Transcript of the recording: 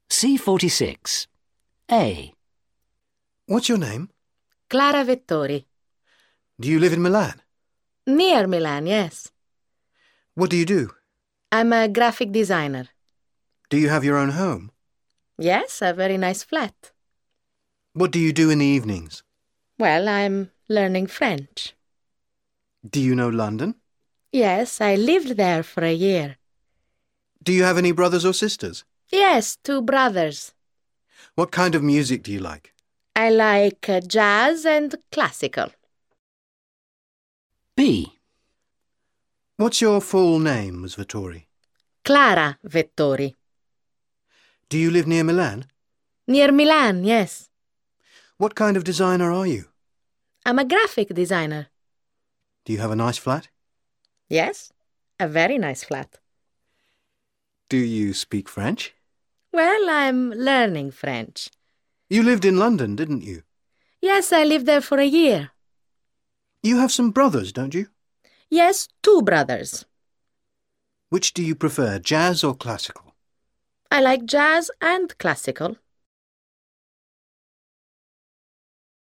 C46. A. What's your name? Clara Vettori. Do you live in Milan? Near Milan, yes. What do you do? I'm a graphic designer. Do you have your own home? Yes, a very nice flat. What do you do in the evenings? Well, I'm learning French. Do you know London? Yes, I lived there for a year. Do you have any brothers or sisters? Yes, 2 brothers. What kind of music do you like? I like jazz and classical. B. What's your full name, Ms. Vettori? Clara Vettori. Do you live near Milan? Near Milan, yes. What kind of designer are you? I'm a graphic designer. Do you have a nice flat? Yes, a very nice flat. Do you speak French? Well, I'm learning French. You lived in London, didn't you? Yes, I lived there for a year. You have some brothers, don't you? Yes, 2 brothers. Which do you prefer, jazz or classical? I like jazz and classical.